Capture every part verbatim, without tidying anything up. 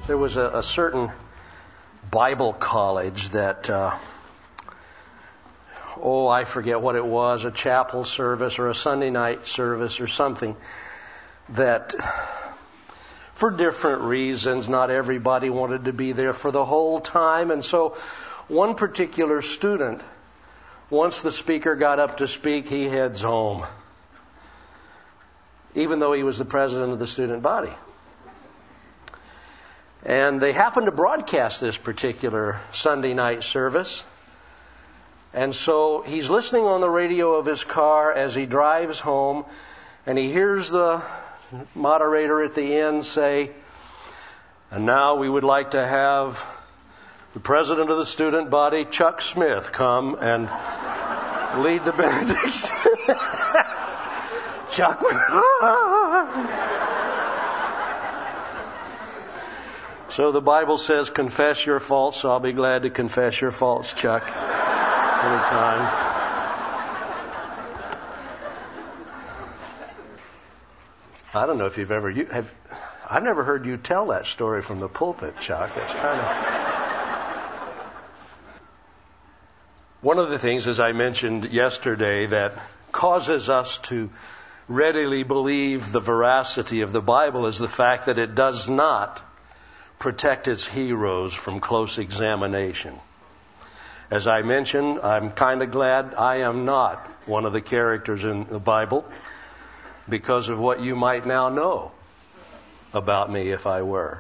There was a, a certain Bible college that, uh, oh, I forget what it was, a chapel service or a Sunday night service or something, that for different reasons, not everybody wanted to be there for the whole time. And so one particular student, once the speaker got up to speak, he heads home, even though he was the president of the student body. And they happened to broadcast this particular Sunday night service. And so he's listening on the radio of his car as he drives home, and he hears the moderator at the end say, "And now we would like to have the president of the student body, Chuck Smith, come and lead the benediction." Chuck. So the Bible says, confess your faults, so I'll be glad to confess your faults, Chuck, anytime. I don't know if you've ever, you have, I've never heard you tell that story from the pulpit, Chuck. It's kind of... One of the things, as I mentioned yesterday, that causes us to readily believe the veracity of the Bible is the fact that it does not protect its heroes from close examination. As I mentioned, I'm kind of glad I am not one of the characters in the Bible because of what you might now know about me if I were.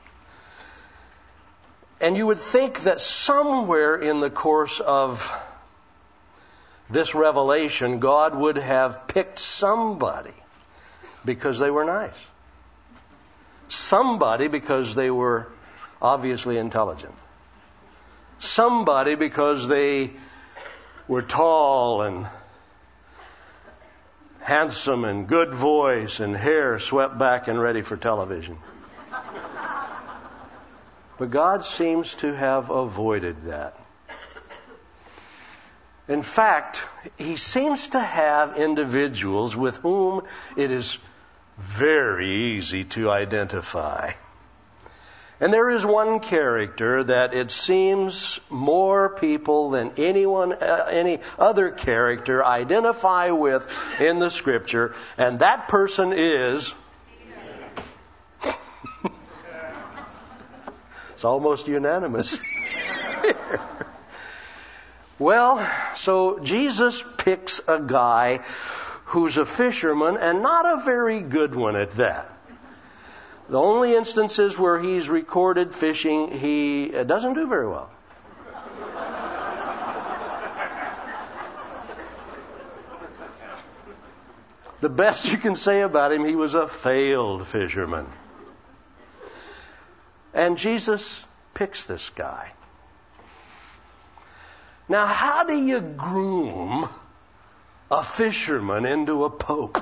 And you would think that somewhere in the course of this revelation, God would have picked somebody because they were nice. Somebody because they were obviously intelligent. Somebody because they were tall and handsome and good voice and hair swept back and ready for television. But God seems to have avoided that. In fact, He seems to have individuals with whom it is very easy to identify. And there is one character that it seems more people than anyone, uh, any other character identify with in the Scripture, and that person is... It's almost unanimous. Well, so Jesus picks a guy who's a fisherman, and not a very good one at that. The only instances where he's recorded fishing, he doesn't do very well. The best you can say about him, he was a failed fisherman. And Jesus picks this guy. Now, how do you groom a fisherman into a pope?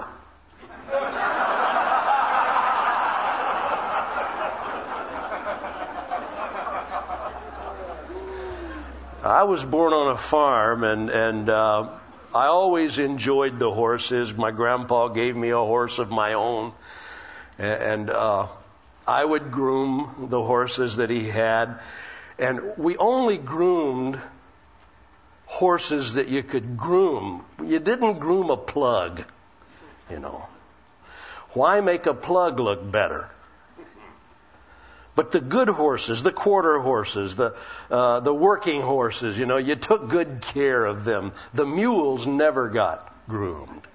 I was born on a farm, and, and uh, I always enjoyed the horses. My grandpa gave me a horse of my own, and uh, I would groom the horses that he had. And we only groomed horses that you could groom. You didn't groom a plug, you know. Why make a plug look better? But the good horses, the quarter horses, the uh, the working horses, you know, you took good care of them. The mules never got groomed.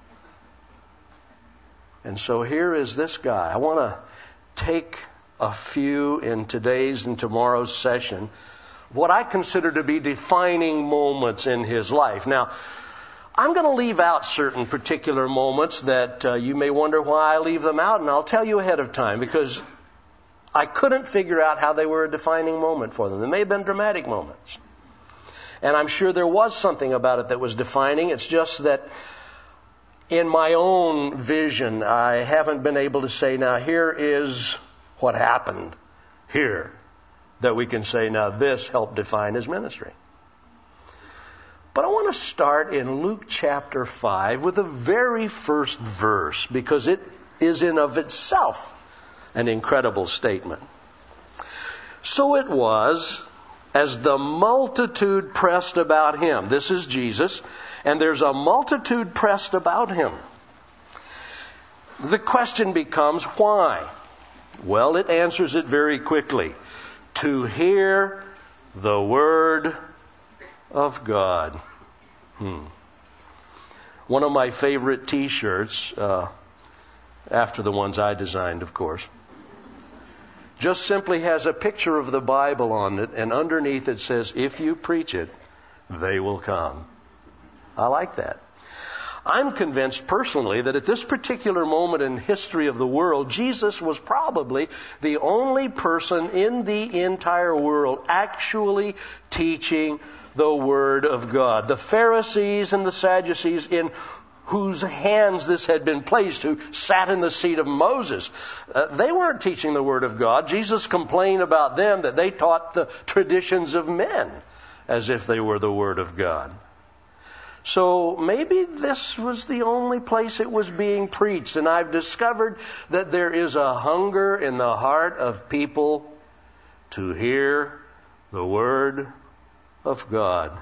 And so here is this guy. I want to take a few in today's and tomorrow's session, what I consider to be defining moments in his life. Now, I'm going to leave out certain particular moments that uh, you may wonder why I leave them out, and I'll tell you ahead of time, because I couldn't figure out how they were a defining moment for them. They may have been dramatic moments. And I'm sure there was something about it that was defining. It's just that in my own vision, I haven't been able to say, now here is what happened here, that we can say, now this helped define his ministry. But I want to start in Luke chapter five with the very first verse, because it is in of itself an incredible statement. So it was, as the multitude pressed about him. This is Jesus, and there's a multitude pressed about him. The question becomes, why? Well, it answers it very quickly. To hear the Word of God. Hmm. One of my favorite T-shirts, uh, after the ones I designed, of course, just simply has a picture of the Bible on it, and underneath it says, if you preach it, they will come. I like that. I'm convinced personally that at this particular moment in history of the world, Jesus was probably the only person in the entire world actually teaching the Word of God. The Pharisees and the Sadducees, in whose hands this had been placed, who sat in the seat of Moses, uh, they weren't teaching the Word of God. Jesus complained about them that they taught the traditions of men as if they were the Word of God. So maybe this was the only place it was being preached. And I've discovered that there is a hunger in the heart of people to hear the Word of God.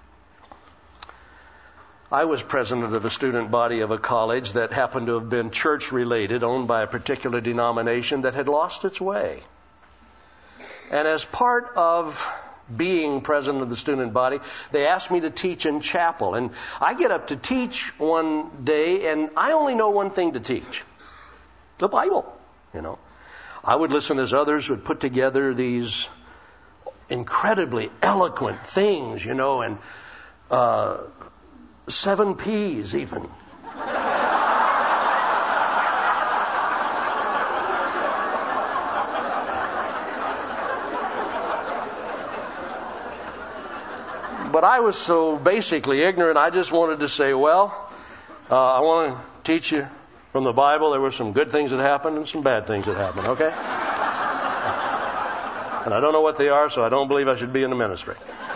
I was president of a student body of a college that happened to have been church-related, owned by a particular denomination that had lost its way. And as part of being president of the student body, they asked me to teach in chapel. And I get up to teach one day, and I only know one thing to teach. The Bible, you know. I would listen as others would put together these incredibly eloquent things, you know, and uh, seven P's even. But I was so basically ignorant, I just wanted to say, well, uh, I want to teach you from the Bible. There were some good things that happened and some bad things that happened, okay? And I don't know what they are, so I don't believe I should be in the ministry.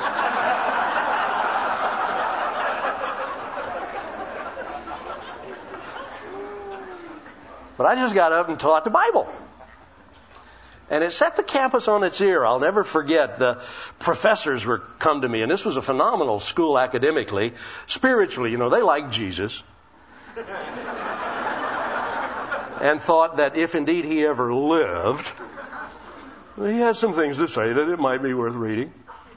But I just got up and taught the Bible. And it set the campus on its ear. I'll never forget, the professors were come to me, and this was a phenomenal school academically. Spiritually, you know, they liked Jesus. And thought that if indeed he ever lived, he had some things to say that it might be worth reading.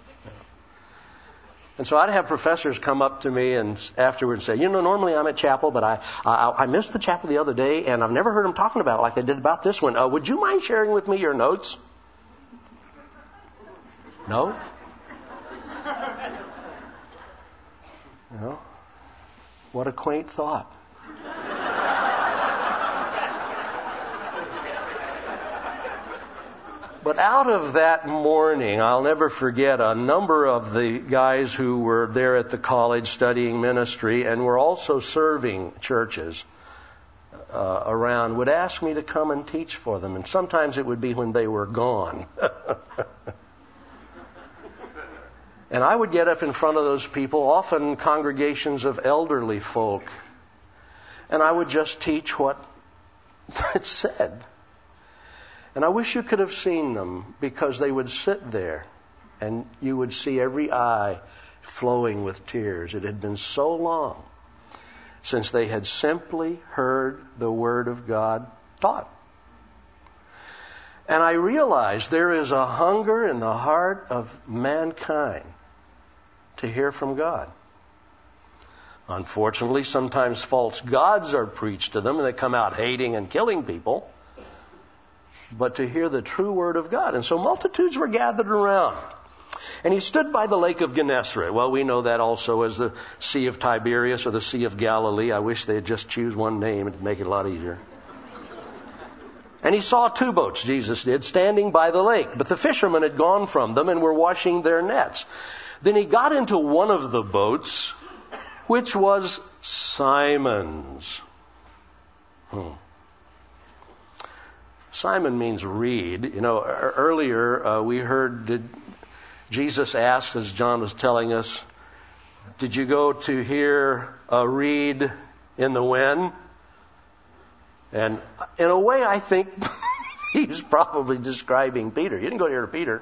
And so I'd have professors come up to me and afterwards say, you know, normally I'm at chapel, but I, I I missed the chapel the other day, and I've never heard them talking about it like they did about this one. Uh, would you mind sharing with me your notes? No? You know, what a quaint thought. But out of that morning, I'll never forget, a number of the guys who were there at the college studying ministry and were also serving churches uh, around would ask me to come and teach for them. And sometimes it would be when they were gone. And I would get up in front of those people, often congregations of elderly folk, and I would just teach what it said. And I wish you could have seen them, because they would sit there and you would see every eye flowing with tears. It had been so long since they had simply heard the Word of God taught. And I realized there is a hunger in the heart of mankind to hear from God. Unfortunately, sometimes false gods are preached to them and they come out hating and killing people. But to hear the true Word of God. And so multitudes were gathered around. And he stood by the lake of Gennesaret. Well, we know that also as the Sea of Tiberias or the Sea of Galilee. I wish they'd just choose one name. It'd make it a lot easier. And he saw two boats, Jesus did, standing by the lake. But the fishermen had gone from them and were washing their nets. Then he got into one of the boats, which was Simon's. Hmm. Simon means reed. You know, earlier uh, we heard did Jesus asked, as John was telling us, did you go to hear a reed in the wind? And in a way, I think He's probably describing Peter. You didn't go here to Peter.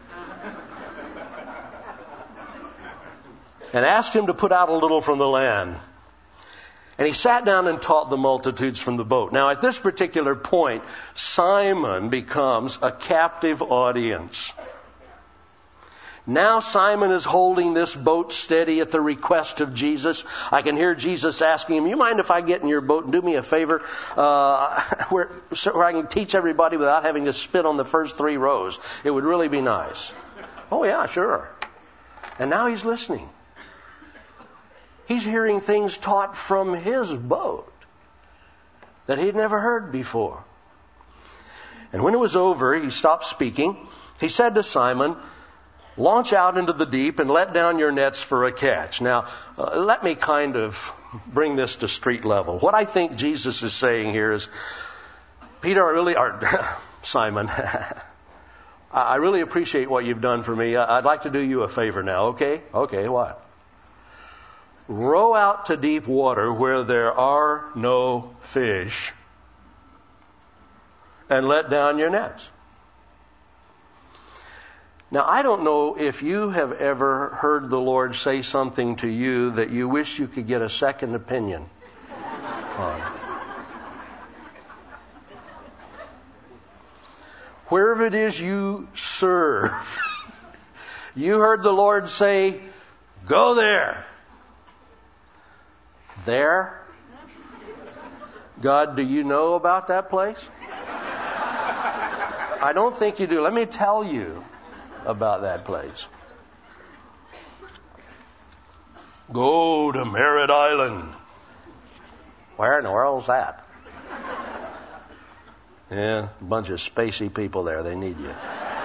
And asked him to put out a little from the land. And he sat down and taught the multitudes from the boat. Now, at this particular point, Simon becomes a captive audience. Now Simon is holding this boat steady at the request of Jesus. I can hear Jesus asking him, you mind if I get in your boat and do me a favor uh, where, so where I can teach everybody without having to spit on the first three rows? It would really be nice. Oh, yeah, sure. And now he's listening. He's hearing things taught from his boat that he'd never heard before. And when it was over, he stopped speaking. He said to Simon, launch out into the deep and let down your nets for a catch. Now, uh, let me kind of bring this to street level. What I think Jesus is saying here is, Peter, I really, or Simon, I really appreciate what you've done for me. I'd like to do you a favor now, okay? Okay, what? Row out to deep water where there are no fish and let down your nets. Now, I don't know if you have ever heard the Lord say something to you that you wish you could get a second opinion on. Wherever it is you serve, you heard the Lord say, go there. There? God, do you know about that place? I don't think you do. Let me tell you about that place. Go to Merritt Island. Where in the world's that? Yeah, a bunch of spacey people there. They need you.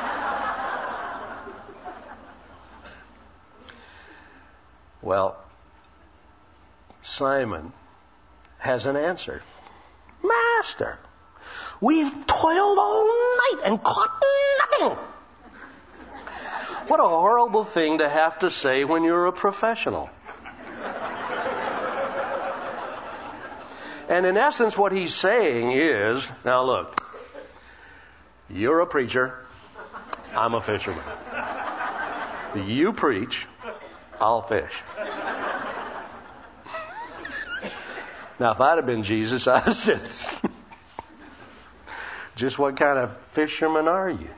Well, Simon has an answer. Master, we've toiled all night and caught nothing. What a horrible thing to have to say when you're a professional. And in essence, what he's saying is, now look, you're a preacher, I'm a fisherman. You preach, I'll fish. Now, if I'd have been Jesus, I'd have said, just what kind of fisherman are you?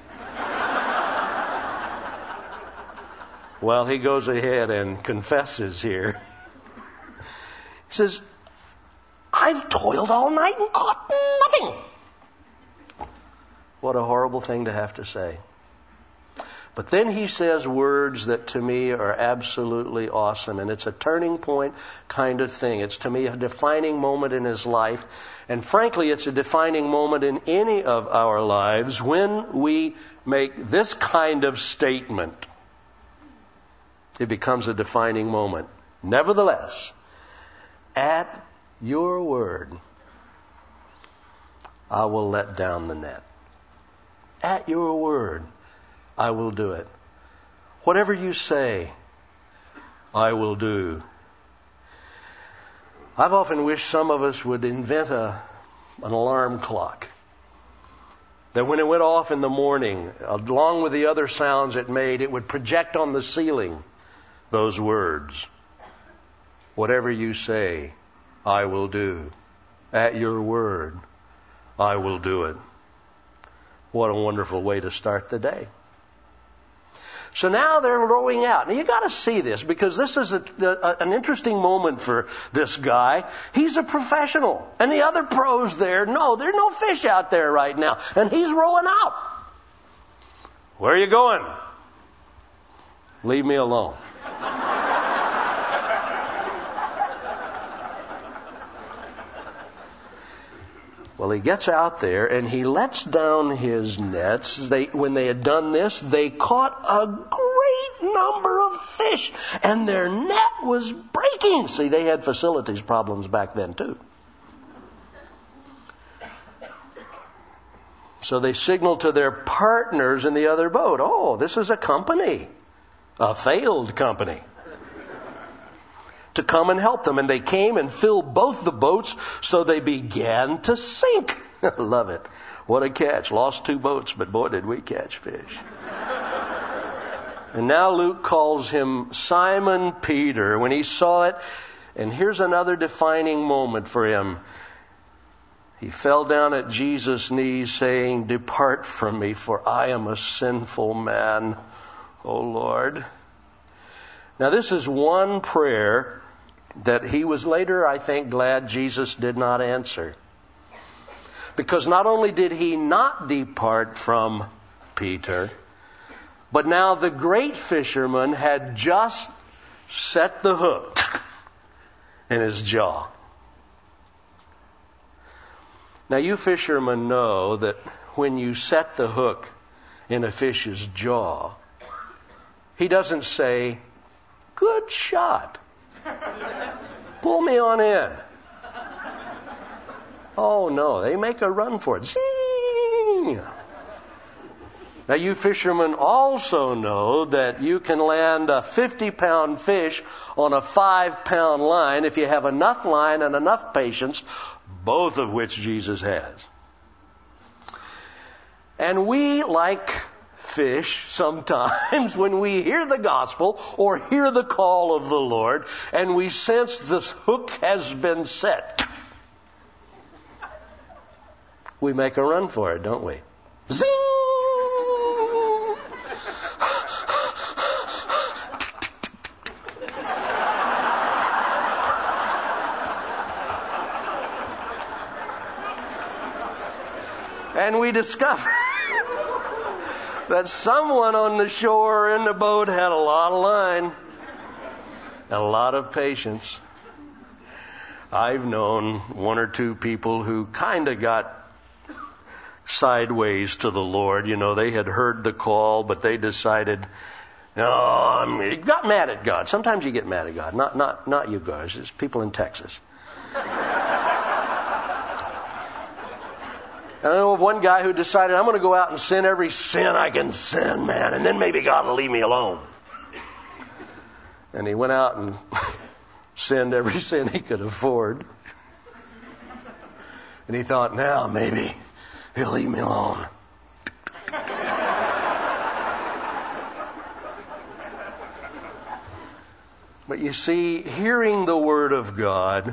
Well, he goes ahead and confesses here. He says, I've toiled all night and caught nothing. What a horrible thing to have to say. But then he says words that to me are absolutely awesome. And it's a turning point kind of thing. It's to me a defining moment in his life. And frankly, it's a defining moment in any of our lives when we make this kind of statement. It becomes a defining moment. Nevertheless, at your word, I will let down the net. At your word, I will do it. Whatever you say, I will do. I've often wished some of us would invent a, an alarm clock. That when it went off in the morning, along with the other sounds it made, it would project on the ceiling those words. Whatever you say, I will do. At your word, I will do it. What a wonderful way to start the day. So now they're rowing out. Now you got to see this because this is a, a, an interesting moment for this guy. He's a professional. And the other pros there, no, there are no fish out there right now. And he's rowing out. Where are you going? Leave me alone. Well, he gets out there and he lets down his nets. They, when they had done this, they caught a great number of fish and their net was breaking. See, they had facilities problems back then too. So they signaled to their partners in the other boat, oh, this is a company, a failed company, to come and help them. And they came and filled both the boats, so they began to sink. Love it. What a catch. Lost two boats, but boy, did we catch fish. And now Luke calls him Simon Peter when he saw it. And here's another defining moment for him. He fell down at Jesus' knees saying, "Depart from me, for I am a sinful man, O Lord." Now this is one prayer that he was later, I think, glad Jesus did not answer. Because not only did he not depart from Peter, but now the great fisherman had just set the hook in his jaw. Now you fishermen know that when you set the hook in a fish's jaw, he doesn't say, "Good shot. Pull me on in." Oh no, they make a run for it. Zing! Now you fishermen also know that you can land a fifty pound fish on a five pound line if you have enough line and enough patience, both of which Jesus has. And we, like fish, sometimes when we hear the gospel or hear the call of the Lord and we sense this hook has been set, we make a run for it, don't we? Zing! And we discover that someone on the shore in the boat had a lot of line and a lot of patience. I've known one or two people who kind of got sideways to the Lord. You know, they had heard the call, but they decided, no, I mean, got mad at God. Sometimes you get mad at God. Not, not, not you guys. It's people in Texas. I know of one guy who decided, I'm going to go out and sin every sin I can sin, man, and then maybe God will leave me alone. And he went out and sinned every sin he could afford. And he thought, now maybe he'll leave me alone. But you see, hearing the Word of God,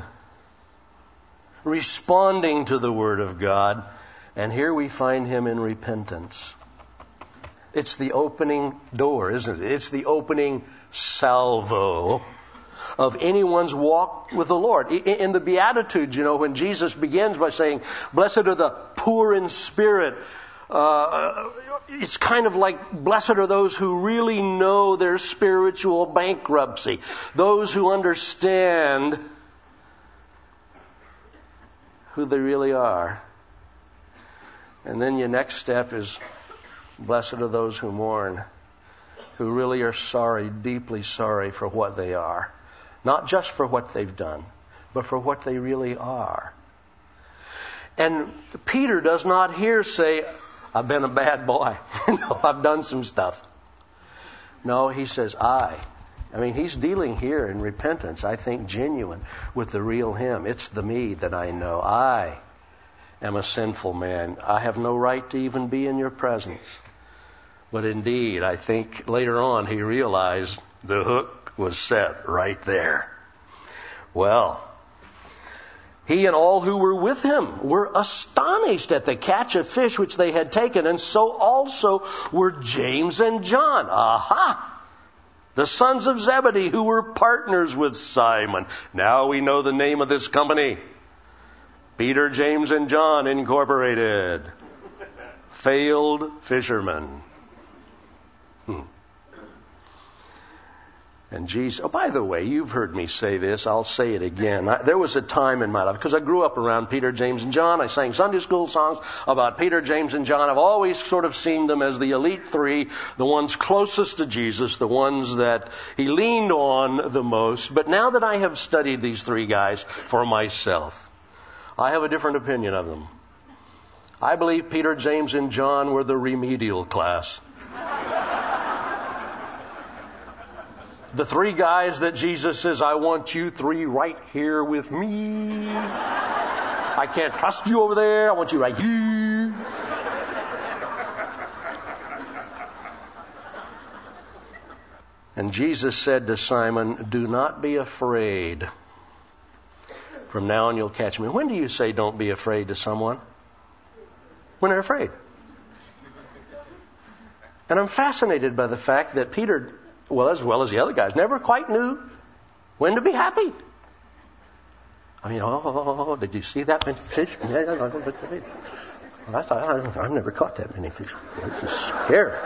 responding to the Word of God, and here we find him in repentance. It's the opening door, isn't it? It's the opening salvo of anyone's walk with the Lord. In the Beatitudes, you know, when Jesus begins by saying, "Blessed are the poor in spirit," uh, it's kind of like, blessed are those who really know their spiritual bankruptcy. Those who understand who they really are. And then your next step is, blessed are those who mourn, who really are sorry, deeply sorry for what they are. Not just for what they've done, but for what they really are. And Peter does not here say, I've been a bad boy. No, I've done some stuff. No, he says, I. I mean, he's dealing here in repentance, I think genuine, with the real him. It's the me that I know. I am a sinful man. I have no right to even be in your presence. But indeed, I think later on he realized the hook was set right there. Well, he and all who were with him were astonished at the catch of fish which they had taken, and so also were James and John. Aha! The sons of Zebedee, who were partners with Simon. Now we know the name of this company. Peter, James, and John Incorporated. Failed fishermen. Hmm. And Jesus, oh, by the way, you've heard me say this. I'll say it again. I, there was a time in my life, because I grew up around Peter, James, and John. I sang Sunday school songs about Peter, James, and John. I've always sort of seen them as the elite three, the ones closest to Jesus, the ones that he leaned on the most. But now that I have studied these three guys for myself, I have a different opinion of them. I believe Peter, James, and John were the remedial class. The three guys that Jesus says, I want you three right here with me. I can't trust you over there. I want you right here. And Jesus said to Simon, do not be afraid. From now on you'll catch me. When do you say don't be afraid to someone? When they're afraid. And I'm fascinated by the fact that Peter, well, as well as the other guys, never quite knew when to be happy. I mean, oh, did you see that many fish? I thought, I've never caught that many fish. This is scary.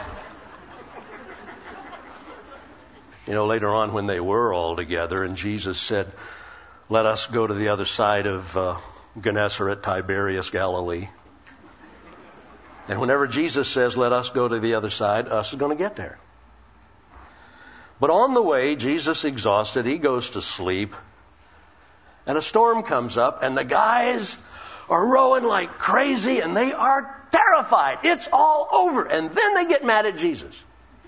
You know, later on when they were all together and Jesus said, let us go to the other side of uh, Gennesaret, Tiberias, Galilee. And whenever Jesus says, let us go to the other side, us is going to get there. But on the way, Jesus, exhausted, he goes to sleep. And a storm comes up, and the guys are rowing like crazy, and they are terrified. It's all over. And then they get mad at Jesus.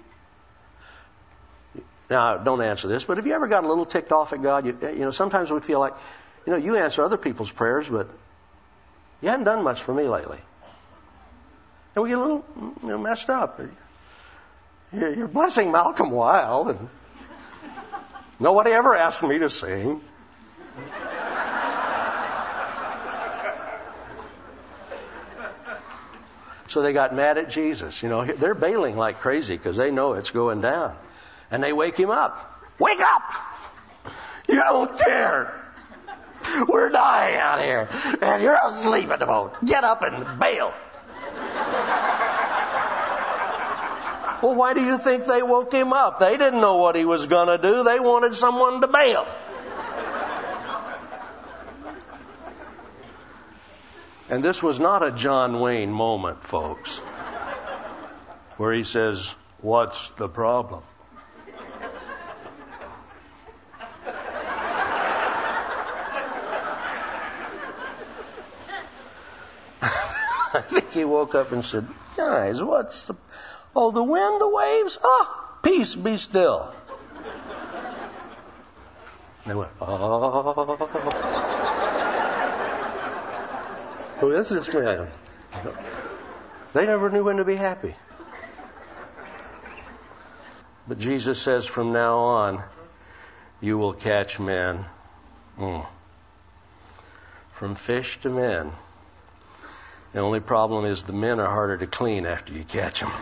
Now, don't answer this, but have you ever got a little ticked off at God? You, you know, sometimes we feel like, you know, you answer other people's prayers, but you haven't done much for me lately. And we get a little, you know, messed up. You're blessing Malcolm Wild, and nobody ever asked me to sing. So they got mad at Jesus. You know, they're bailing like crazy because they know it's going down. And they wake him up. Wake up! You don't care. We're dying out here. And you're asleep at the boat. Get up and bail. Well, why do you think they woke him up? They didn't know what he was going to do. They wanted someone to bail. And this was not a John Wayne moment, folks, where he says, what's the problem? I think he woke up and said, guys, what's the... Oh, the wind, the waves? Oh, peace, be still. And they went, oh. Who is this man? They never knew when to be happy. But Jesus says from now on, you will catch men. Mm. From fish to men. The only problem is the men are harder to clean after you catch them.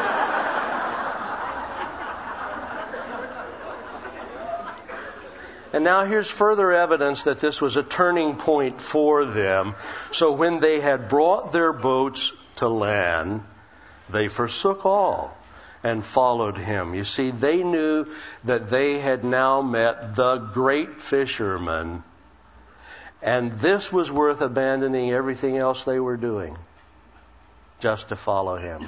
And now here's further evidence that this was a turning point for them. So when they had brought their boats to land, they forsook all and followed him. You see, they knew that they had now met the great fisherman, and this was worth abandoning everything else they were doing just to follow him.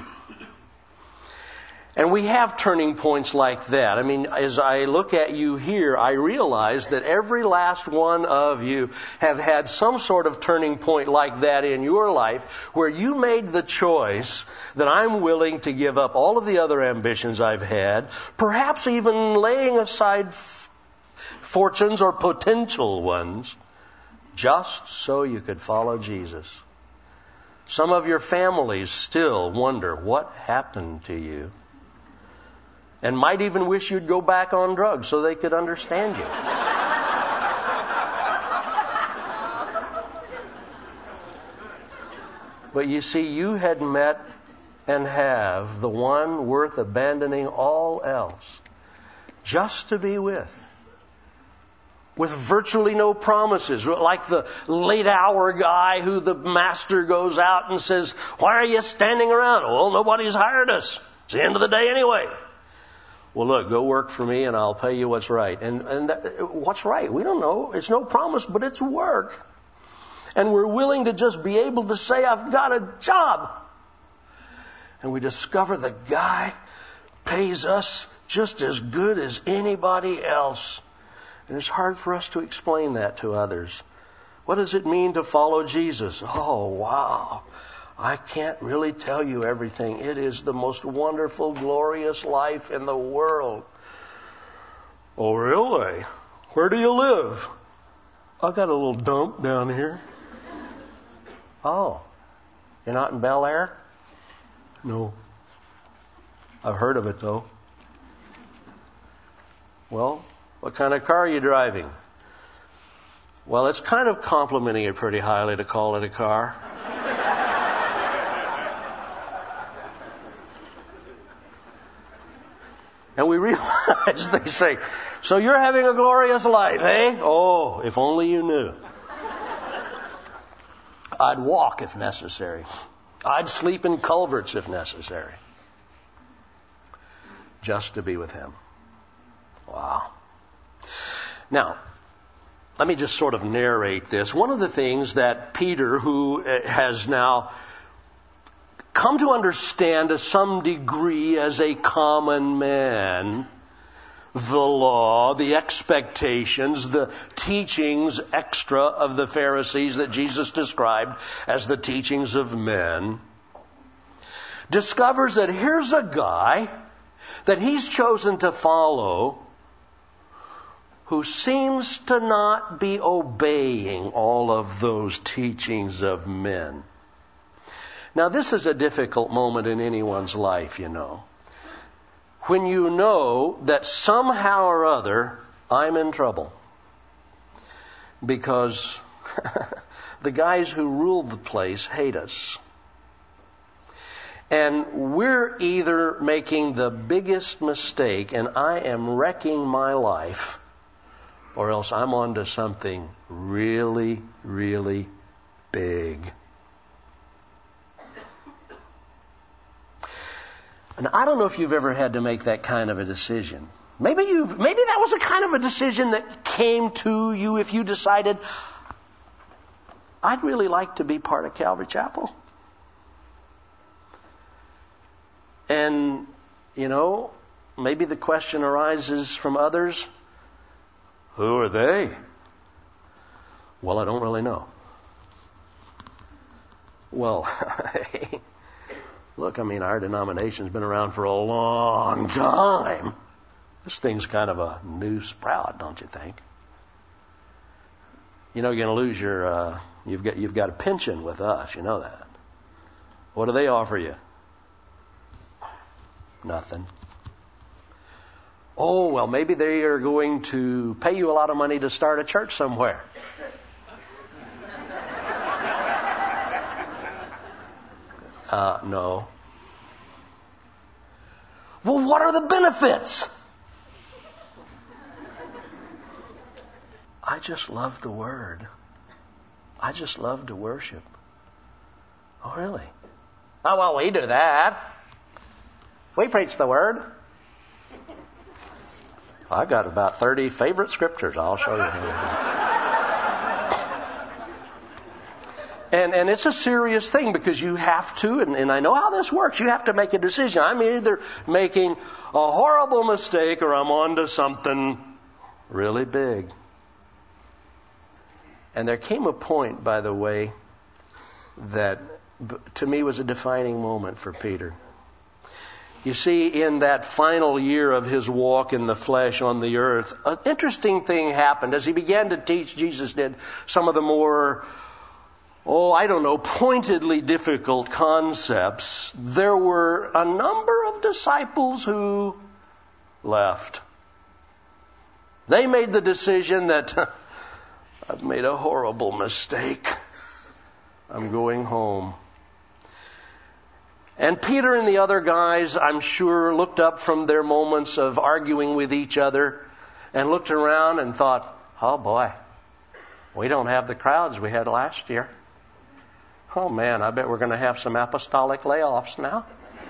And we have turning points like that. I mean, as I look at you here, I realize that every last one of you have had some sort of turning point like that in your life where you made the choice that I'm willing to give up all of the other ambitions I've had, perhaps even laying aside f- fortunes or potential ones, just so you could follow Jesus. Some of your families still wonder what happened to you, and might even wish you'd go back on drugs so they could understand you. But you see, you had met and have the one worth abandoning all else just to be with. With virtually no promises, like the late hour guy who the master goes out and says, why are you standing around? Well, nobody's hired us. It's the end of the day anyway. Well, look, go work for me and I'll pay you what's right. And, and that, what's right? We don't know. It's no promise, but it's work. And we're willing to just be able to say, I've got a job. And we discover the guy pays us just as good as anybody else. And it's hard for us to explain that to others. What does it mean to follow Jesus? Oh, wow. I can't really tell you everything. It is the most wonderful, glorious life in the world. Oh, really? Where do you live? I got a little dump down here. Oh, you're not in Bel Air? No. I've heard of it, though. Well, what kind of car are you driving? Well, it's kind of complimenting it pretty highly to call it a car. And we realize, they say, so you're having a glorious life, eh? Oh, if only you knew. I'd walk if necessary. I'd sleep in culverts if necessary. Just to be with Him. Wow. Now, let me just sort of narrate this. One of the things that Peter, who has now come to understand to some degree as a common man, the law, the expectations, the teachings extra of the Pharisees that Jesus described as the teachings of men, discovers that here's a guy that he's chosen to follow who seems to not be obeying all of those teachings of men. Now, this is a difficult moment in anyone's life, you know. When you know that somehow or other I'm in trouble because the guys who rule the place hate us. And we're either making the biggest mistake and I am wrecking my life, or else I'm on to something really, really big. And I don't know if you've ever had to make that kind of a decision. Maybe you've, maybe that was a kind of a decision that came to you if you decided, I'd really like to be part of Calvary Chapel. And, you know, maybe the question arises from others, who are they? Well, I don't really know. Well, look, I mean, our denomination's been around for a long time. This thing's kind of a new sprout, don't you think? You know, you're going to lose your, uh, you've got, you've got a pension with us, you know that. What do they offer you? Nothing. Oh, well, maybe they are going to pay you a lot of money to start a church somewhere. Uh, no. Well, what are the benefits? I just love the Word. I just love to worship. Oh, really? Oh, well, we do that. We preach the Word. I've got about thirty favorite scriptures. I'll show you. And and it's a serious thing because you have to, and, and I know how this works, you have to make a decision. I'm either making a horrible mistake or I'm on to something really big. And there came a point, by the way, that to me was a defining moment for Peter. You see, in that final year of his walk in the flesh on the earth, an interesting thing happened. As he began to teach, Jesus did some of the more, oh, I don't know, pointedly difficult concepts. There were a number of disciples who left. They made the decision that I've made a horrible mistake. I'm going home. And Peter and the other guys, I'm sure, looked up from their moments of arguing with each other and looked around and thought, oh boy, we don't have the crowds we had last year. Oh man, I bet we're going to have some apostolic layoffs now.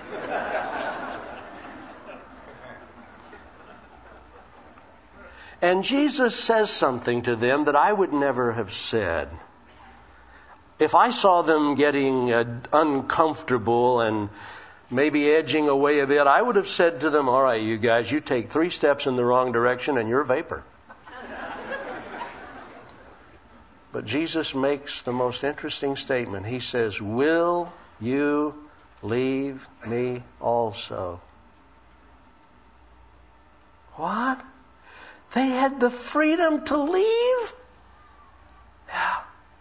And Jesus says something to them that I would never have said. If I saw them getting uh, uncomfortable and maybe edging away a bit, I would have said to them, all right, you guys, you take three steps in the wrong direction and you're vapor. But Jesus makes the most interesting statement. He says, will you leave me also? What? They had the freedom to leave? Yeah.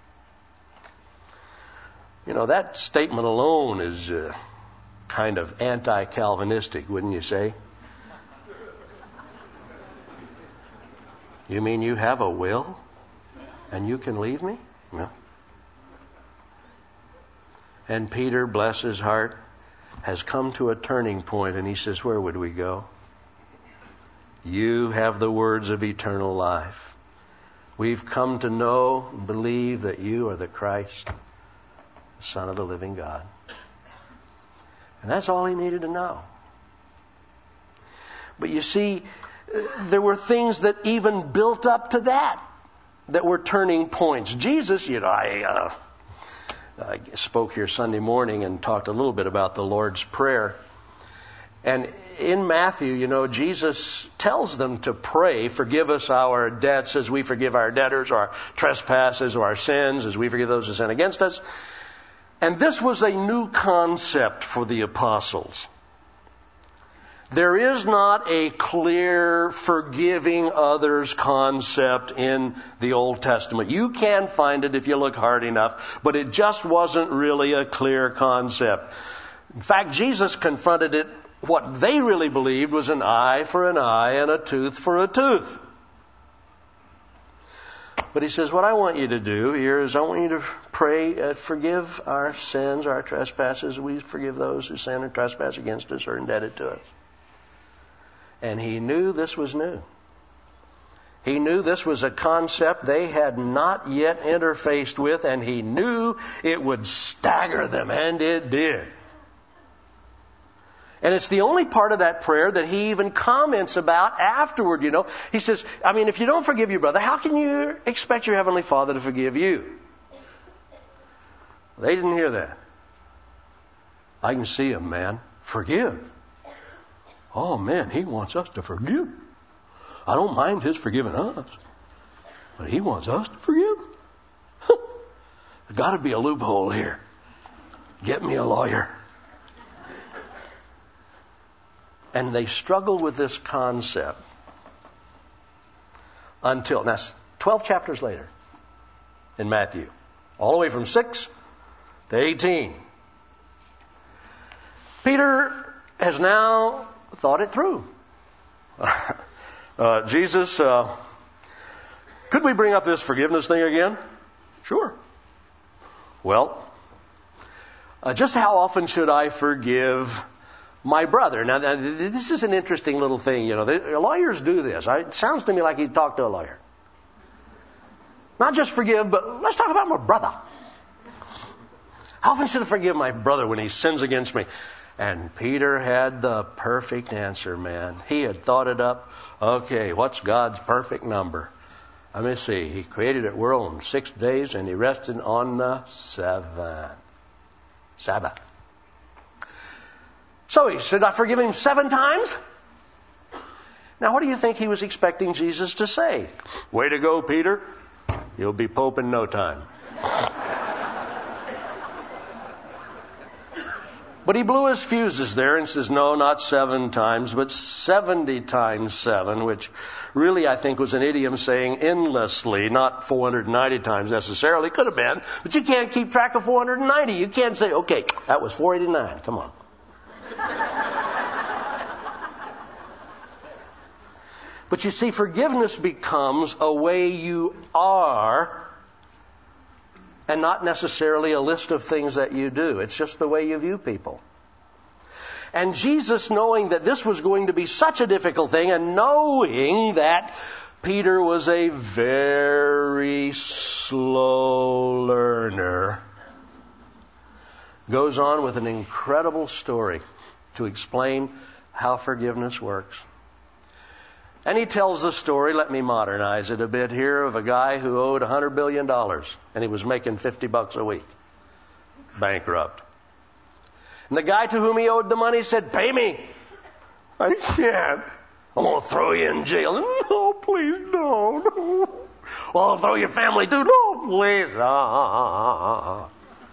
You know, that statement alone is uh, kind of anti-Calvinistic, wouldn't you say? You mean you have a will and you can leave me? No. And Peter, bless his heart, has come to a turning point, and he says, where would we go? You have the words of eternal life. We've come to know and believe that you are the Christ, the Son of the living God. And that's all he needed to know. But you see, there were things that even built up to that, that were turning points. Jesus, you know, I, uh, I spoke here Sunday morning and talked a little bit about the Lord's Prayer. And in Matthew, you know, Jesus tells them to pray, forgive us our debts as we forgive our debtors, or our trespasses, or our sins as we forgive those who sin against us. And this was a new concept for the apostles. There is not a clear forgiving others concept in the Old Testament. You can find it if you look hard enough, but it just wasn't really a clear concept. In fact, Jesus confronted it. What they really believed was an eye for an eye and a tooth for a tooth. But he says, what I want you to do here is I want you to pray, uh, forgive our sins, our trespasses. We forgive those who sin or trespass against us or indebted to us. And he knew this was new. He knew this was a concept they had not yet interfaced with, and he knew it would stagger them, and it did. And it's the only part of that prayer that he even comments about afterward, you know. He says, I mean, if you don't forgive your brother, how can you expect your Heavenly Father to forgive you? They didn't hear that. I can see him, man. Forgive. Oh, man, he wants us to forgive. I don't mind his forgiving us, but he wants us to forgive. There's got to be a loophole here. Get me a lawyer. And they struggled with this concept until, now, twelve chapters later in Matthew, all the way from six to eighteen. Peter has now thought it through. uh, Jesus, uh, could we bring up this forgiveness thing again? Sure. Well, uh, just how often should I forgive my brother? Now, now, this is an interesting little thing. You know, the, lawyers do this. I, it sounds to me like he talked to a lawyer. Not just forgive, but let's talk about my brother. How often should I forgive my brother when he sins against me? And Peter had the perfect answer, man. He had thought it up. Okay, what's God's perfect number? Let me see. He created the world in six days and he rested on the seventh. Sabbath. So he said, I forgive him seven times? Now, what do you think he was expecting Jesus to say? Way to go, Peter. You'll be Pope in no time. But he blew his fuses there and says, no, not seven times, but seventy times seven, which really I think was an idiom saying endlessly, not four hundred ninety times necessarily. Could have been, but you can't keep track of four hundred ninety. You can't say, okay, that was four eighty-nine. Come on. But you see, forgiveness becomes a way you are and not necessarily a list of things that you do. It's just the way you view people. And Jesus, knowing that this was going to be such a difficult thing, and knowing that Peter was a very slow learner, goes on with an incredible story to explain how forgiveness works. And he tells the story, let me modernize it a bit here, of a guy who owed one hundred billion dollars and he was making fifty bucks a week. Bankrupt. And the guy to whom he owed the money said, pay me. I can't. I'm going to throw you in jail. No, please don't. Well, I'll throw your family too. No, please. Ah.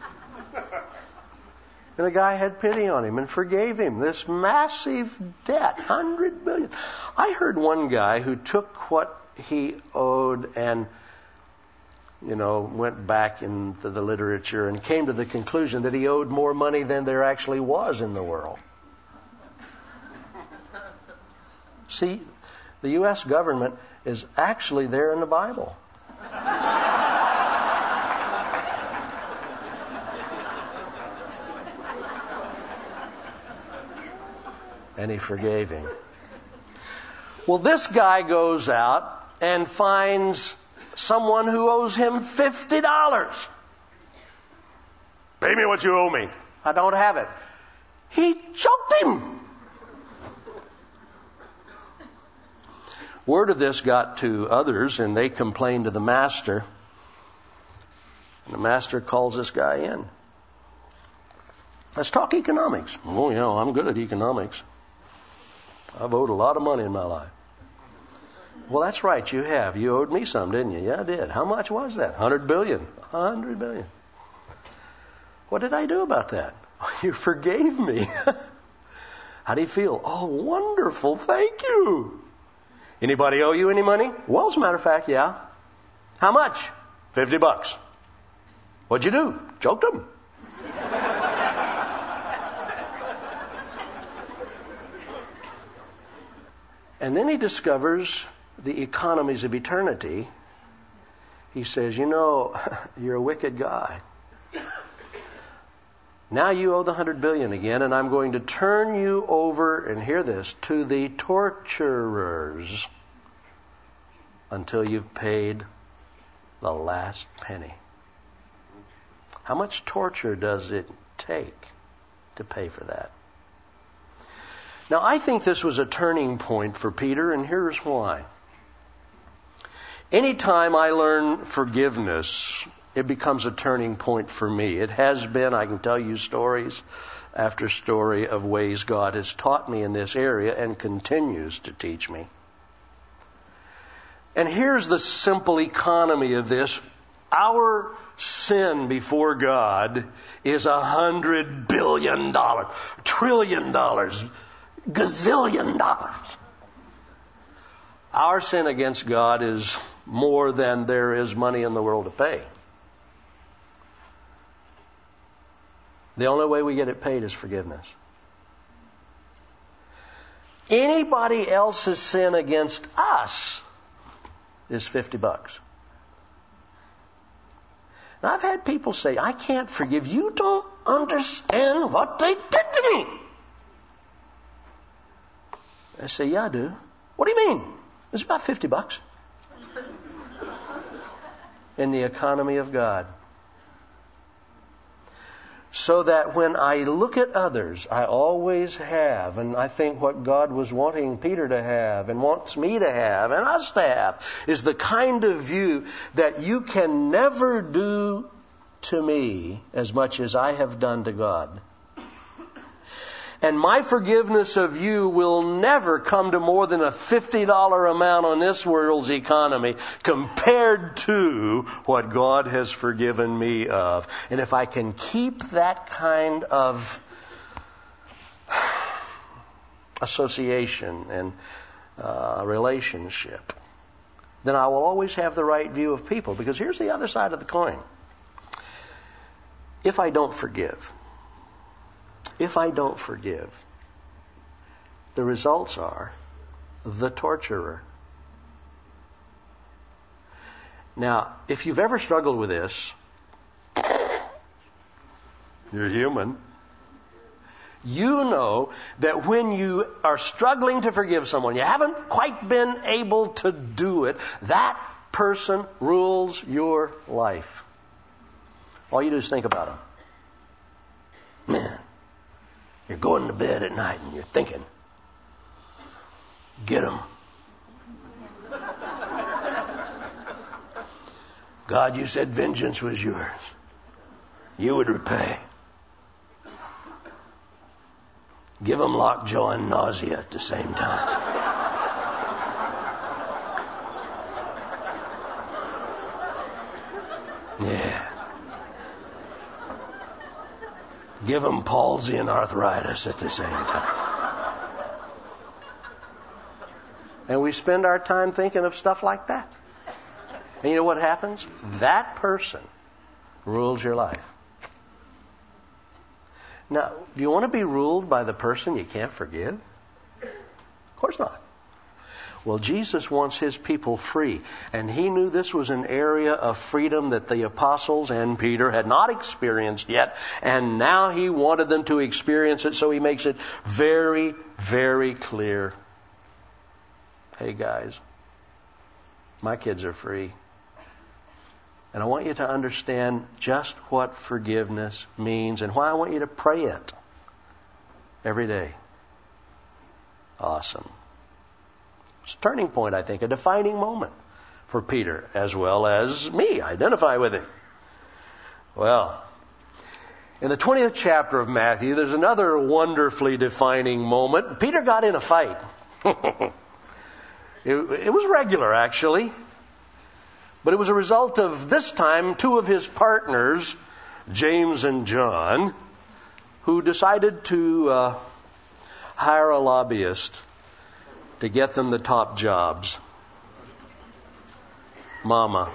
And the guy had pity on him and forgave him this massive debt, one hundred billion dollars. I heard one guy who took what he owed and, you know, went back into the literature and came to the conclusion that he owed more money than there actually was in the world. See, the U S government is actually there in the Bible. And he forgave him. Well, this guy goes out and finds someone who owes him fifty dollars. Pay me what you owe me. I don't have it. He choked him. Word of this got to others, and they complained to the master. And the master calls this guy in. Let's talk economics. Oh, yeah, I'm good at economics. I've owed a lot of money in my life. Well, that's right, you have. You owed me some, didn't you? Yeah, I did. How much was that? one hundred billion. one hundred billion. What did I do about that? You forgave me. How do you feel? Oh, wonderful. Thank you. Anybody owe you any money? Well, as a matter of fact, yeah. How much? Fifty bucks. What'd you do? Choked him. And then he discovers the economies of eternity. He says, you know, you're a wicked guy. Now you owe the hundred billion again, and I'm going to turn you over, and hear this, to the torturers until you've paid the last penny. How much torture does it take to pay for that? Now, I think this was a turning point for Peter, and here's why. Anytime I learn forgiveness, it becomes a turning point for me. It has been. I can tell you stories after story of ways God has taught me in this area and continues to teach me. And here's the simple economy of this. Our sin before God is a hundred billion dollars, trillion dollars, gazillion dollars. Our sin against God is more than there is money in the world to pay. The only way we get it paid is forgiveness. Anybody else's sin against us is fifty bucks. Now, I've had people say, I can't forgive. You don't understand what they did to me. I say, yeah, I do. What do you mean? It's about fifty bucks. In the economy of God. So that when I look at others, I always have, and I think what God was wanting Peter to have, and wants me to have, and us to have, is the kind of view that you can never do to me as much as I have done to God. And my forgiveness of you will never come to more than a fifty dollars amount on this world's economy compared to what God has forgiven me of. And if I can keep that kind of association and uh, relationship, then I will always have the right view of people. Because here's the other side of the coin. If I don't forgive, If I don't forgive, the results are the torturer. Now, if you've ever struggled with this, you're human. You know that when you are struggling to forgive someone, you haven't quite been able to do it, that person rules your life. All you do is think about them. Man. You're going to bed at night and you're thinking, get them. God, you said vengeance was yours. You would repay. Give them lockjaw and nausea at the same time. Yeah. Give them palsy and arthritis at the same time. And we spend our time thinking of stuff like that. And you know what happens? That person rules your life. Now, do you want to be ruled by the person you can't forgive? Of course not. Well, Jesus wants his people free. And he knew this was an area of freedom that the apostles and Peter had not experienced yet. And now he wanted them to experience it, so he makes it very, very clear. Hey guys, my kids are free. And I want you to understand just what forgiveness means and why I want you to pray it every day. Awesome. It's a turning point, I think, a defining moment for Peter as well as me. Identify with him. Well, in the twentieth chapter of Matthew, there's another wonderfully defining moment. Peter got in a fight. it, it was regular, actually. But it was a result of, this time, two of his partners, James and John, who decided to uh, hire a lobbyist to get them the top jobs. Mama.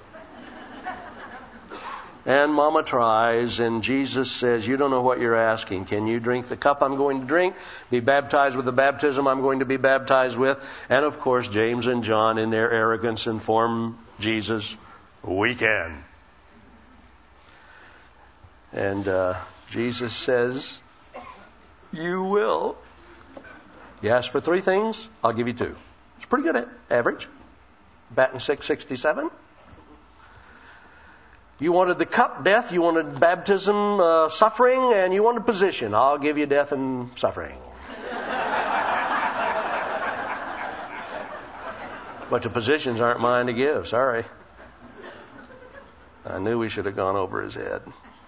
And Mama tries, and Jesus says, you don't know what you're asking. Can you drink the cup I'm going to drink? Be baptized with the baptism I'm going to be baptized with? And of course, James and John, in their arrogance, inform Jesus, we can. And uh, Jesus says, you will. You ask for three things, I'll give you two. It's pretty good average. Batting six sixty-seven. You wanted the cup, death. You wanted baptism, uh, suffering. And you wanted position. I'll give you death and suffering. But the positions aren't mine to give. Sorry. I knew we should have gone over his head.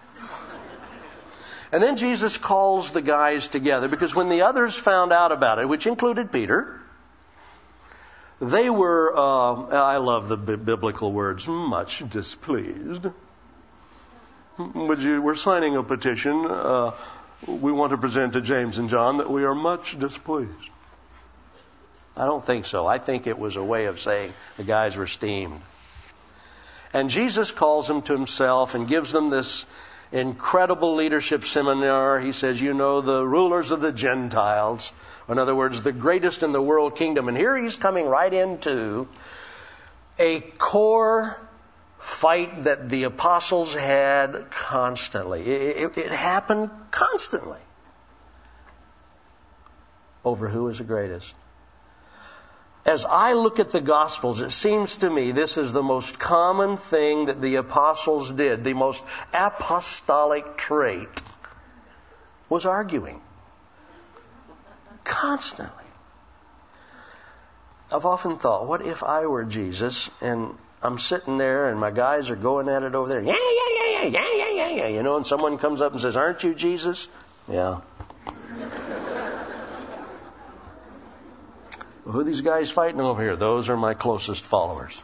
And then Jesus calls the guys together, because when the others found out about it, which included Peter, they were, uh, I love the b- biblical words, much displeased. Would you, we're signing a petition. Uh, we want to present to James and John that we are much displeased. I don't think so. I think it was a way of saying the guys were steamed. And Jesus calls them to himself and gives them this incredible leadership seminar. He says, you know, the rulers of the Gentiles. In other words, the greatest in the world kingdom. And here he's coming right into a core fight that the apostles had constantly. It, it, it happened constantly over who is the greatest. As I look at the Gospels, it seems to me this is the most common thing that the apostles did. The most apostolic trait was arguing. Constantly. I've often thought, what if I were Jesus and I'm sitting there and my guys are going at it over there. Yeah, yeah, yeah, yeah, yeah, yeah, yeah, yeah. You know, and someone comes up and says, aren't you Jesus? Yeah. Well, who are these guys fighting over here? Those are my closest followers.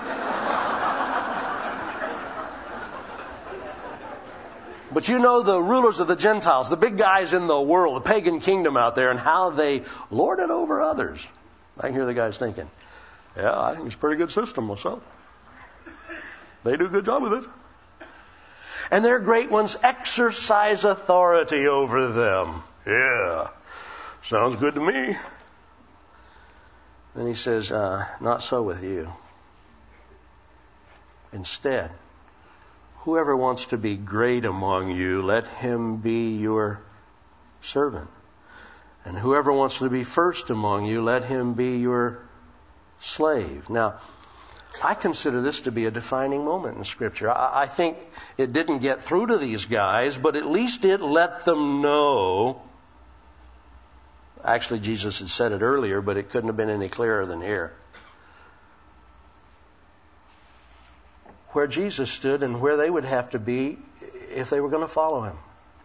But you know the rulers of the Gentiles, the big guys in the world, the pagan kingdom out there, and how they lord it over others. I can hear the guys thinking, yeah, I think it's a pretty good system myself. They do a good job with it. And their great ones exercise authority over them. Yeah, sounds good to me. Then he says, uh, not so with you. Instead, whoever wants to be great among you, let him be your servant. And whoever wants to be first among you, let him be your slave. Now, I consider this to be a defining moment in Scripture. I, I think it didn't get through to these guys, but at least it let them know. Actually, Jesus had said it earlier, but it couldn't have been any clearer than here. Where Jesus stood and where they would have to be if they were going to follow him.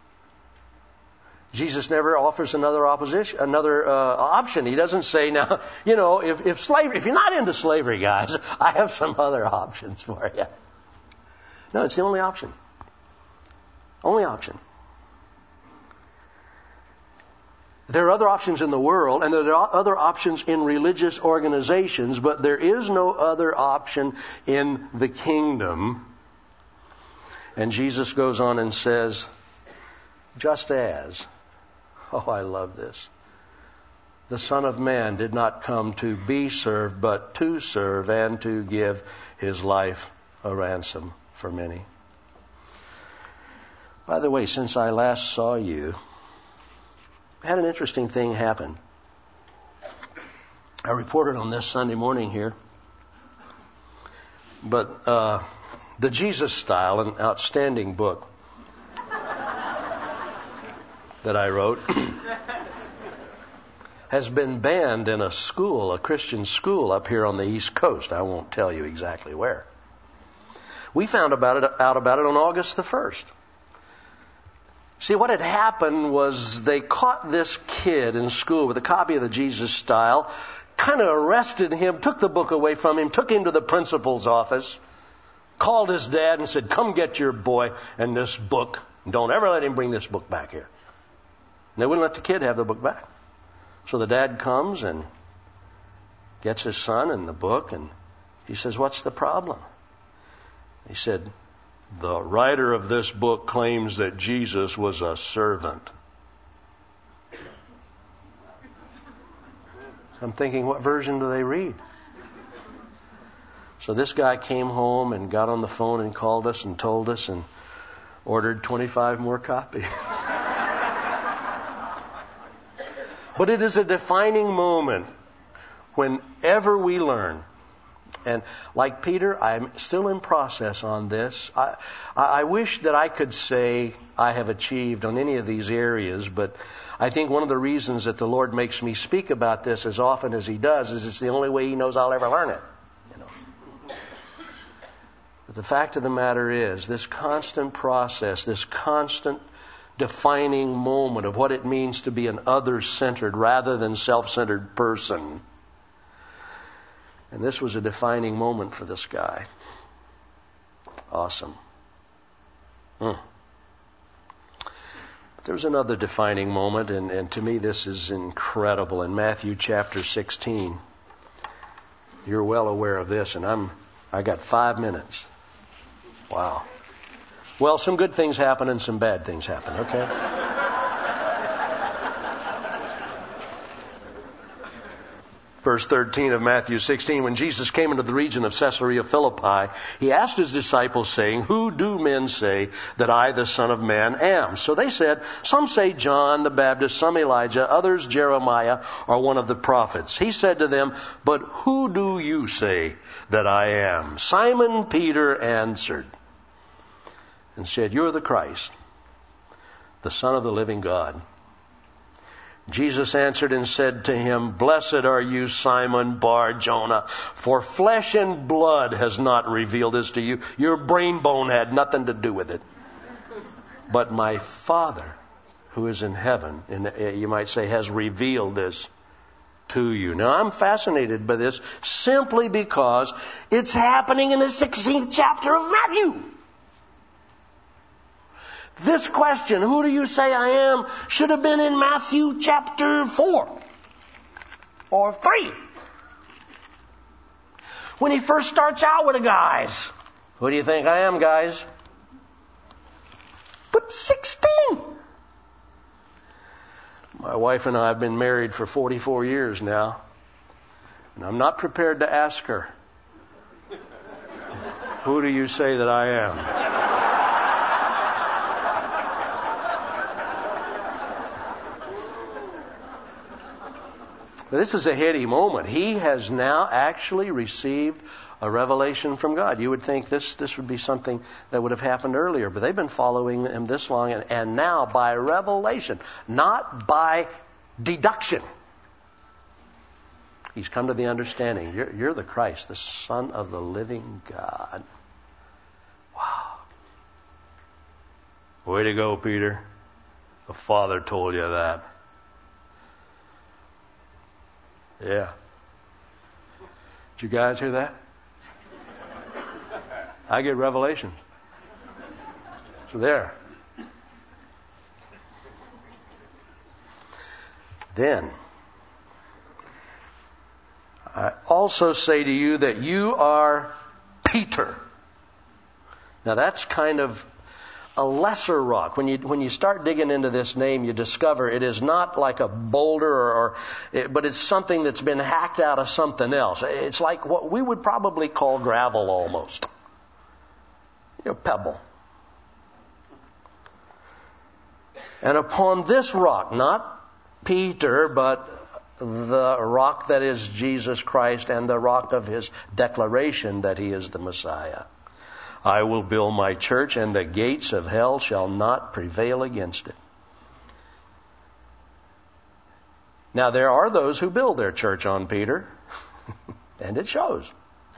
Jesus never offers another opposition, another uh, option. He doesn't say, now, you know, if, if slavery, if you're not into slavery, guys, I have some other options for you. No, it's the only option. Only option. There are other options in the world, and there are other options in religious organizations, but there is no other option in the kingdom. And Jesus goes on and says, just as, oh, I love this. the Son of Man did not come to be served, but to serve and to give his life a ransom for many. By the way, since I last saw you, I had an interesting thing happen. I reported on this Sunday morning here, but uh, The Jesus Style, an outstanding book that I wrote, has been banned in a school, a Christian school up here on the East Coast. I won't tell you exactly where. We found about it, out about it on August the first. See, what had happened was they caught this kid in school with a copy of the Jesus Style, kind of arrested him, took the book away from him, took him to the principal's office, called his dad and said, "Come get your boy and this book. Don't ever let him bring this book back here." And they wouldn't let the kid have the book back. So the dad comes and gets his son and the book, and he says, "What's the problem?" He said, "The writer of this book claims that Jesus was a servant." I'm thinking, what version do they read? So this guy came home and got on the phone and called us and told us and ordered twenty-five more copies. But it is a defining moment whenever we learn. And like Peter, I'm still in process on this. I, I wish that I could say I have achieved on any of these areas, but I think one of the reasons that the Lord makes me speak about this as often as He does is it's the only way He knows I'll ever learn it. You know. But the fact of the matter is, this constant process, this constant defining moment of what it means to be an other-centered rather than self-centered person. And this was a defining moment for this guy. Awesome. Hmm. There was another defining moment, and, and to me this is incredible. In Matthew chapter sixteen, you're well aware of this, and I'm I got five minutes. Wow. Well, some good things happen and some bad things happen, okay? Verse thirteen of Matthew sixteen, when Jesus came into the region of Caesarea Philippi, He asked His disciples, saying, "Who do men say that I, the Son of Man, am?" So they said, "Some say John the Baptist, some Elijah, others Jeremiah, or one of the prophets." He said to them, "But who do you say that I am?" Simon Peter answered and said, "You're the Christ, the Son of the living God." Jesus answered and said to him, "Blessed are you, Simon Bar-Jonah, for flesh and blood has not revealed this to you. Your brain bone had nothing to do with it. But my Father, who is in heaven," and you might say, has revealed this to you. Now, I'm fascinated by this simply because it's happening in the sixteenth chapter of Matthew. This question, "Who do you say I am?" should have been in Matthew chapter four or three. When he first starts out with the guys. "Who do you think I am, guys?" But sixteen. My wife and I have been married for forty-four years now, and I'm not prepared to ask her, "Who do you say that I am?" But this is a heady moment. He has now actually received a revelation from God. You would think this, this would be something that would have happened earlier, but they've been following Him this long, and, and now by revelation, not by deduction. He's come to the understanding, you're, you're the Christ, the Son of the living God. Wow. Way to go, Peter. The Father told you that. Yeah. Did you guys hear that? I get revelation. So there. Then, I also say to you that you are Peter. Now that's kind of a lesser rock. When you when you start digging into this name, you discover it is not like a boulder, or, or it, but it's something that's been hacked out of something else. It's like what we would probably call gravel, almost. You know, pebble. And upon this rock, not Peter, but the rock that is Jesus Christ and the rock of his declaration that he is the Messiah, I will build my church, and the gates of hell shall not prevail against it. Now, there are those who build their church on Peter, and it shows.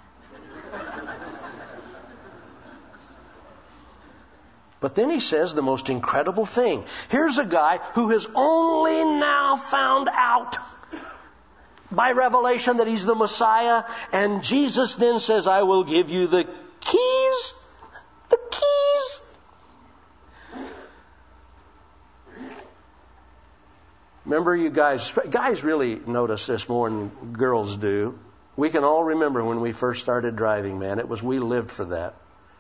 But then he says the most incredible thing. Here's a guy who has only now found out by revelation that he's the Messiah, and Jesus then says, I will give you the keys. The keys. Remember, you guys, guys really notice this more than girls do. We can all remember when we first started driving, man. It was, we lived for that.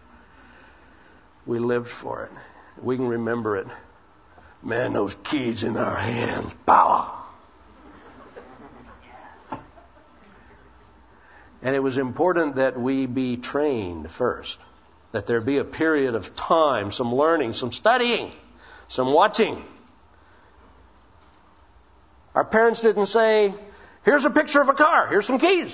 We lived for it. We can remember it. Man, those keys in our hands. Power. And it was important that we be trained first. That there be a period of time, some learning, some studying, some watching. Our parents didn't say, here's a picture of a car, here's some keys.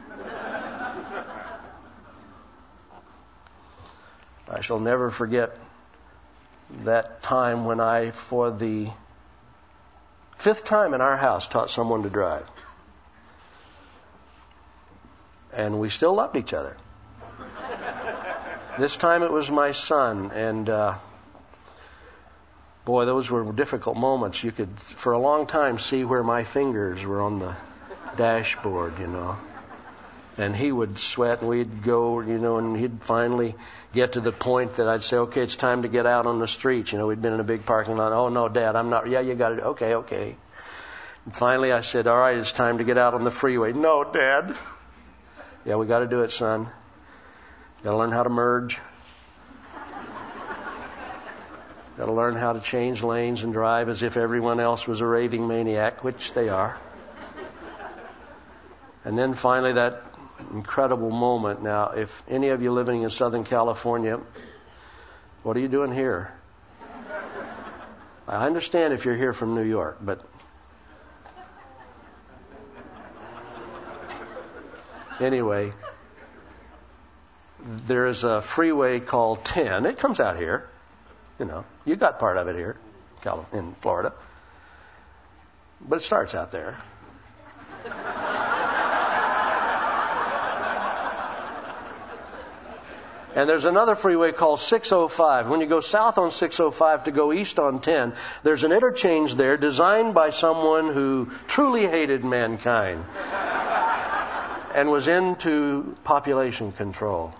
I shall never forget that time when I, for the fifth time in our house, taught someone to drive. And we still loved each other. This time it was my son, and uh, boy, those were difficult moments. You could, for a long time, see where my fingers were on the dashboard, you know. And he would sweat, and we'd go, you know, and he'd finally get to the point that I'd say, okay, it's time to get out on the street. You know, we'd been in a big parking lot. Oh, no, Dad, I'm not. Yeah, you got it. Okay, okay. And finally I said, all right, it's time to get out on the freeway. No, Dad. Yeah, we got to do it, son. Got to learn how to merge. Got to learn how to change lanes and drive as if everyone else was a raving maniac, which they are. And then finally that incredible moment. Now, if any of you living in Southern California, what are you doing here? I understand if you're here from New York, but anyway, there is a freeway called ten. It comes out here. You know, you got part of it here in Florida. But it starts out there. And there's another freeway called six oh five. When you go south on six oh five to go east on ten, there's an interchange there designed by someone who truly hated mankind and was into population control.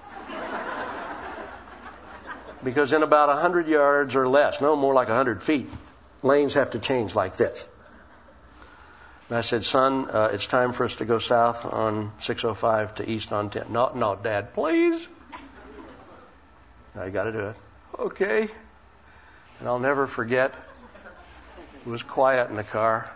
Because in about one hundred yards or less, no more like one hundred feet, lanes have to change like this. And I said, son, uh, it's time for us to go south on six oh five to east on ten. No, no, Dad, please. I got to do it. Okay. And I'll never forget, it was quiet in the car.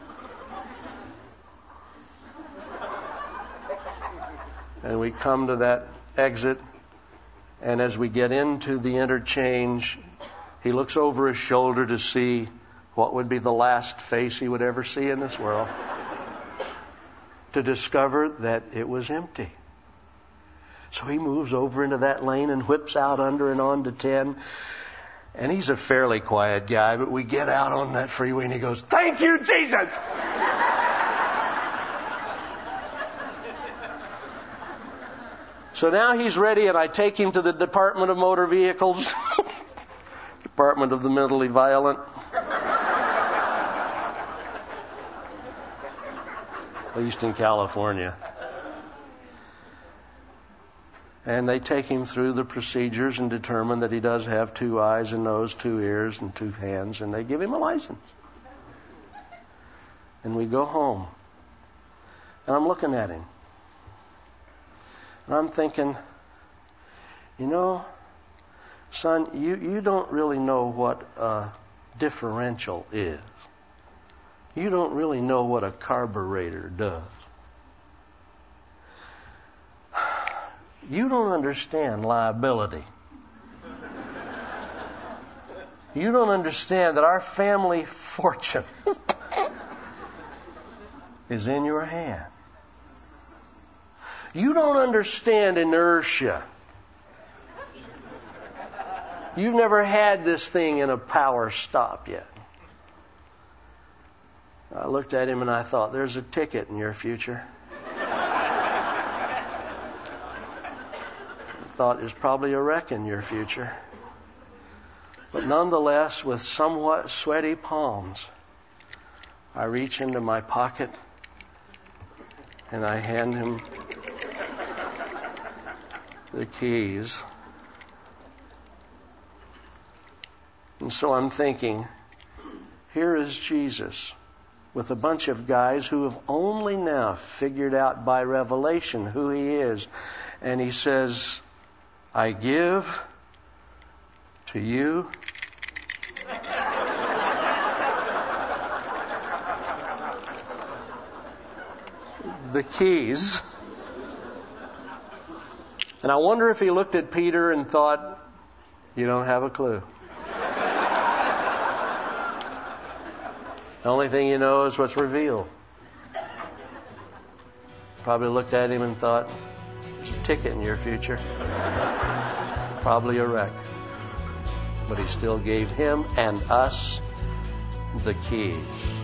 And we come to that exit, and as we get into the interchange, he looks over his shoulder to see what would be the last face he would ever see in this world, to discover that it was empty. So he moves over into that lane and whips out under and on to ten. And he's a fairly quiet guy, but we get out on that freeway and he goes, "Thank you, Jesus!" So now he's ready, and I take him to the Department of Motor Vehicles, Department of the Mentally Violent. At least in California. And they take him through the procedures and determine that he does have two eyes, a nose, two ears, and two hands, and they give him a license. And we go home. And I'm looking at him. And I'm thinking, you know, son, you, you don't really know what a differential is. You don't really know what a carburetor does. You don't understand liability. You don't understand that our family fortune is in your hand. You don't understand inertia. You've never had this thing in a power stop yet. I looked at him and I thought, there's a ticket in your future. I thought there's probably a wreck in your future. But nonetheless, with somewhat sweaty palms, I reach into my pocket and I hand him the keys. And so I'm thinking, here is Jesus with a bunch of guys who have only now figured out by revelation who he is. And he says, I give to you the keys. And I wonder if he looked at Peter and thought, you don't have a clue. The only thing you know is what's revealed. Probably looked at him and thought, there's a ticket in your future. Probably a wreck. But he still gave him and us the keys.